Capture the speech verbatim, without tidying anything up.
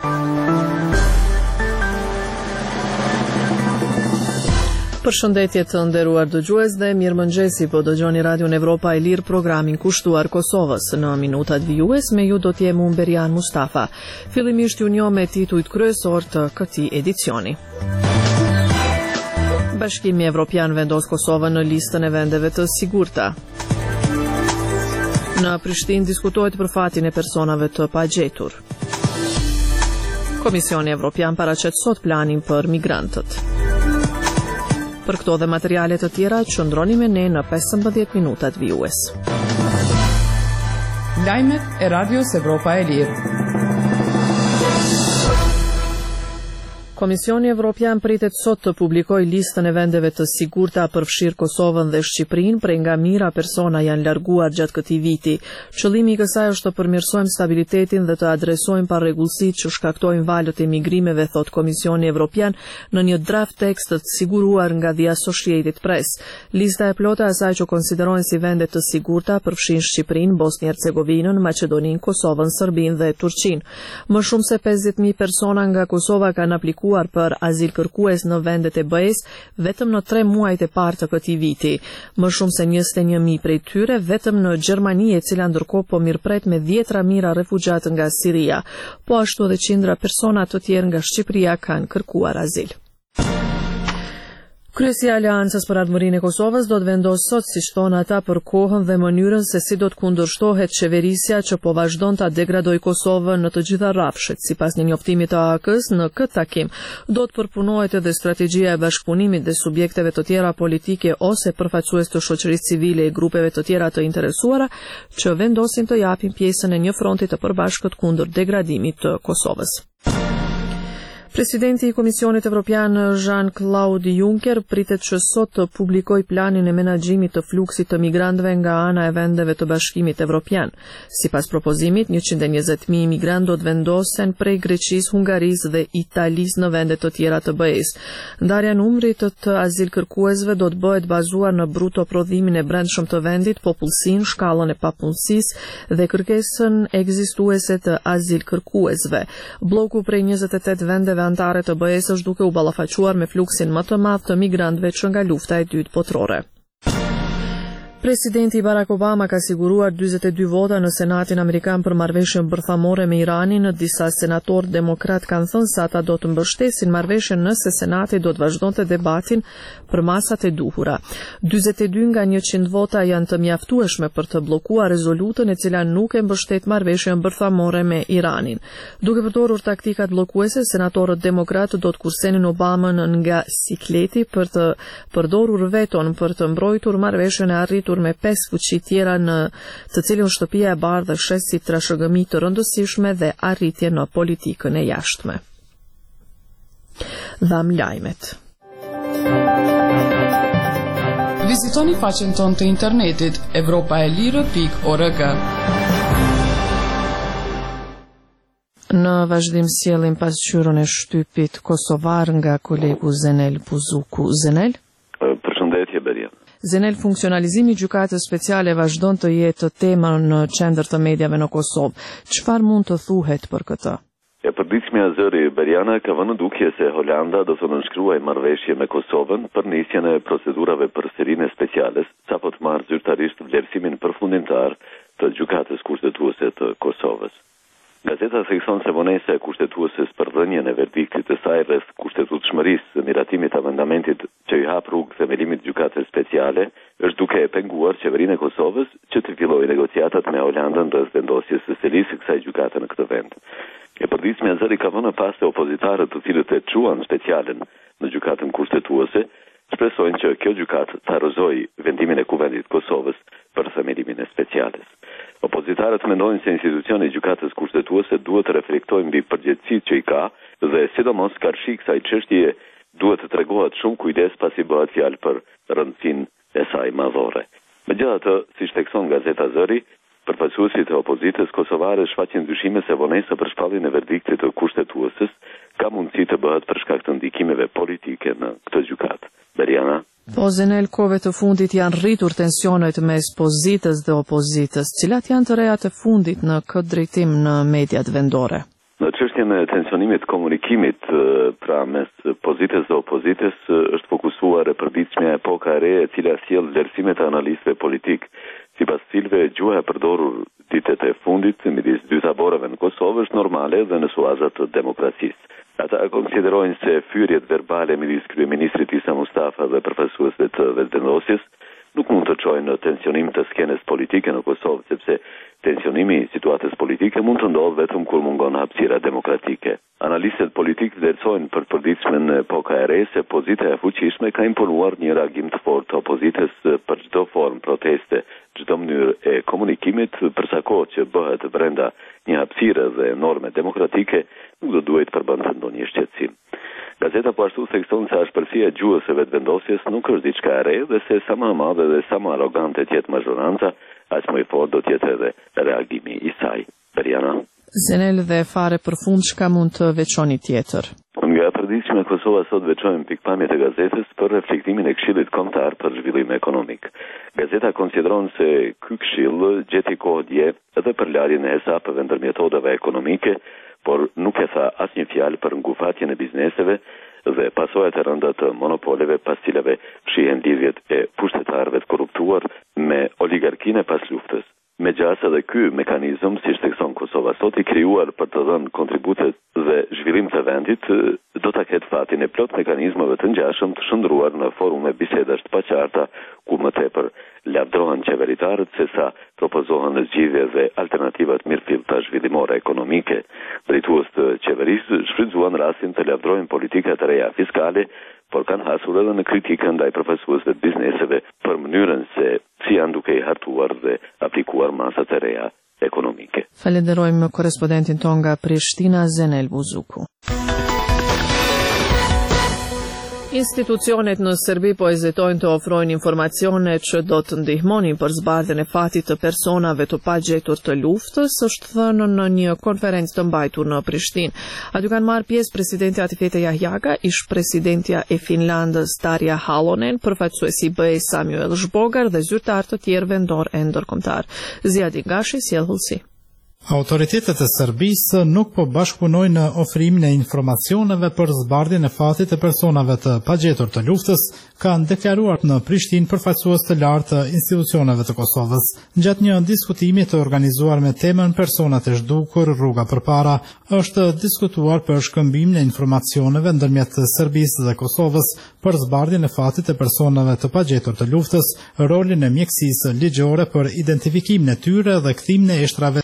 Përshëndetje të nderuar dëgjues dhe mirëmëngjesi, po dëgjoni Radion Evropa e Lirë, programin kushtuar Kosovës. Në minutat vijues me ju do të jem unë Berian Mustafa. Fillimisht ju njoh me titujt kryesor të këtij edicioni. Bashkimi Evropian vendos Kosovën në listën e vendeve të sigurta. Në Prishtinë diskutohet për fatin e personave të pagjetur. Komisioni Evropian paraqet sot planin për migrantët. Për këto dhe materiale të tjera, qëndroni me ne në pesëmbëdhjetë minutat vijues. Lajmet e Radios Evropa e Lirë. Komisioni Evropian pritet sot të publikojë listën e vendeve të sigurta përfshirë Kosovën dhe Shqipërinë, prej nga mijëra persona janë larguar gjatë këtij viti. Qëllimi i kësaj është të përmirësojmë stabilitetin dhe të adresojmë parregullsitë që shkaktojnë valët e migrimeve, thot Komisioni Evropian në një draft tekst të siguruar nga The Associated Press. Lista e plotë e asaj që konsiderohen si vende të sigurta përfshin Shqipërinë, Bosnjë-Hercegovinën, Maqedoninë, Kosovën, Serbinë dhe Turqinë. Më shumë se pesëdhjetë mijë persona nga Kosova kanë aplikuar për azil kërkues në vendet e B E-s vetëm në tre muajt e parë të këtij viti. Më shumë se njëzet e një mijë prej tyre vetëm në Gjermani, e cila ndërkohë po mirëpret me dhjetra mijëra refugjat nga Siria. Po ashtu edhe qindra persona të tjerë nga Shqipëria kanë kërkuar azil. Kryesi i Aleancës për Ardhmërinë e Kosovës do të vendosë sot, siç thonë ata, për kohën dhe mënyrën se si do të kundërshtohet qeverisja që po vazhdon ta degradojë Kosovën në të gjitha rrafshet. Sipas një njoftimi të A K-s, në këtë takim do të përpunohet edhe strategjia e bashkëpunimit dhe subjekteve të tjera politike ose përfaqësues të shoqërisë civile e grupeve të tjera të interesuara që vendosin të japin pjesën e një fronti të përbashkët kundër degradimit të Kosovës. Presidenti i Komisionit Evropian Jean-Claude Juncker pritet që sot të publikoj planin e menaxhimit të fluksit të migrantëve nga ana e vendeve të Bashkimit Evropian. Sipas propozimit, njëqind e njëzet mijë migrantë do të vendosen prej Greqisë, Hungarisë dhe Italisë në vende të tjera të B E-s. Ndarja e numrit të azil kërkuesve do të bëhet bazuar në bruto prodhimin e brendshëm të vendit, popullsinë, shkallën e papunësisë dhe kërkesën ekzistuese të azil kërkuesve. Bloku prej njëzet e tetë vendeve antare të B E-s është duke u ballafaquar me fluksin më të madh të migrantëve që nga lufta e dytë botërore. Presidenti Barack Obama ka siguruar dyzet e dy vota në Senatin Amerikan për marrëveshjen bërthamore me Iranin. Disa senatorë demokrat kanë thënë se ata do të mbështesin marrëveshjen nëse Senati do të vazhdonte debatin për masat e duhura. dyzet e dy nga njëqind vota janë të mjaftueshme për të bllokuar rezolutën e cila nuk e mbështet marrëveshjen bërthamore me Iranin. Duke përdorur taktikat bllokuese, senatorët demokrat do të kursenin Obamën nga sikleti për të përdorur veton për të mbrojtur marrëveshjen e arritur me pesë fuqi tjera në të cilën shtëpia e bardhë shes si trashëgimi të rëndësishme dhe arritje në politikën e jashtme. Dham lajmet. Vizitoni faqen tonë të internetit evropaelire pikë org. Në vazhdim sjellim pasqyrën e shtypit kosovar nga kolegu Zenel Buzuku. Zenel? Përshëndetje Beria. Zenel, funksionalizimi i gjykatës speciale vazhdon të jetë tema në qendër të mediave në Kosovë. Çfarë mund të thuhet për këtë? E përditshmja zëri Beriana ka vënë dukje se Holanda do të nënshkruajë marrëveshje me Kosovën për nisjen e procedurave për serinë speciales, sapo të marrë zyrtarisht vlerësimin përfundimtar të gjykatës kushtetuese të Kosovës. Gazeta thekson se vonesa e kushtetueses për dhënien e verdiktit të saj rreth kushtetueshmërisë së miratimit të amendamentit që i hap rrugë themelimit të gjykatës speciale është duke e penguar qeverinë e Kosovës që të fillojë negociatat me Holandën rreth vendosjes së selisë së kësaj gjykate në këtë vend. E përditshmja zëri ka vënë pas se opozitarët të cilët e quan specialen në gjykatën kushtetuese shpresojnë që kjo gjykatë të harrozojë vendimin e Kuvendit të Kosovës për themelimin e speciales. Opozitarët mendojnë se institucioni i gjykatës kushtetuese duhet të reflektojë mbi përgjegjësitë që i ka dhe sidomos karshi kësaj çështjeje duhet të tregohet shumë kujdes pasi bëhet fjalë për rëndësinë e saj madhore. Megjithatë, siç thekson Gazeta Zëri, përfaqësuesit e opozitës kosovare shfaqin dyshime se vonesa për shpalljen e verdiktit të kushtetueses ka mundësi të bëhet për shkak të ndikimeve politike në këtë gjykatë. Beriana? Po, Zenel, kohëve të fundit janë rritur tensionet mes pozitës dhe opozitës. Cilat janë të rejat e fundit në këtë drejtim në mediat vendore? Në çështjen e tensionimit të komunikimit pra mes pozitës dhe opozitës është fokusuar e përditshmja epoka e re e cila sjell vlerësimet e analistëve politik, sipas cilëve gjuha e përdorur ditët e fundit midis dy taborave në Kosovë është normale dhe në suazat të demokracisë. Ata konsiderojnë se fyrjet verbale midis kryeministrit Isa Mustafa dhe përfaqësuesve të vetëvendosjes nuk mund të çojnë në tensionim të skenës politike në Kosovë, sepse tensionimi i situatës politike mund të ndodhë vetëm kur mungon hapësira demokratike. Analistët politik vlerësojnë për përditshmën në epoka e re se pozita e fuqishme ka imponuar një reagim të fortë të opozitës për çdo formë proteste, çdo mënyrë e komunikimit, përsa kohë që bëhet brenda një hapësire dhe norme demokratike, nuk do duhet përbënte ndonjë shqetësim. Gazeta po ashtu thekson se ashpërsia e gjuhës së vetëvendosjes nuk është diçka e re dhe se sa më e madhe dhe sa më arrogante të jetë mazhoranca, aq më i fortë do të jetë edhe reagimi i saj. Beriana. Zenel dhe fare përfund çka mund të veçoni tjetër? Nga e përditshme Kosova sot veçojmë pikpamjet e gazetës për reflektimin e Këshillit Kombëtar për Zhvillim Ekonomik. Gazeta konsideron se ky këshill gjeti kohë dje edhe për larjen e hesapeve ndër metodave ekonomike, por nuk e tha asnjë fjalë për ngufatjen e bizneseve dhe pasojat e rënda të monopoleve pas cilave shihen lidhjet e pushtetarëve të korruptuar me oligarkinë pas luftës. Megjithëse edhe ky mekanizëm, siç thekson Kosova sot, i krijuar për të dhënë kontribute dhe zhvillim të vendit, do ta ketë fatin e plot mekanizmave të ngjashëm të shndruar në forume bisedash të paqarta, ku më tepër lavdrohen qeveritarët sesa të opozohen në zgjidhje dhe alternativat mirëfillta zhvillimore ekonomike. Drejtues të qeverisë shfrytzuan rastin të lavdrojnë politika të reja fiskale, por kanë hasur edhe në kritikën ndaj përfaqësuesve të bizneseve për mënyrën se si janë duke i hartuar dhe aplikuar masat e reja ekonomike. Falenderojmë korrespondentin ton nga Prishtina, Zenel Buzuku. Institucionet në Serbi po hezitojnë të ofrojnë informacione që do të ndihmonin për zbardhjen e fatit të personave të pagjetur të luftës, është thënë në një konferencë të mbajtur në Prishtinë. Aty kanë marrë pjesë presidenti Atifete Jahjaga, ish presidentja e Finlandës Tarja Halonen, përfaqësuesi i B E-s Samuel Zhbogar dhe zyrtar të tjerë vendor e ndërkombëtar. Ziadi Gashi sjell vëllësi. Autoritetet e Serbisë nuk po bashkëpunojnë në ofrimin e informacioneve për zbardhjen e fatit të personave të pagjetur të luftës, kanë deklaruar në Prishtinë përfaqësues të lartë të institucioneve të Kosovës. Gjatë një diskutimi të organizuar me temën Personat e zhdukur, rruga përpara, është diskutuar për shkëmbimin e informacioneve ndërmjet Serbisë dhe Kosovës për zbardhjen e fatit të personave të pagjetur të luftës, rolin e mjekësisë ligjore për identifikimin e tyre dhe kthimin e ishtrave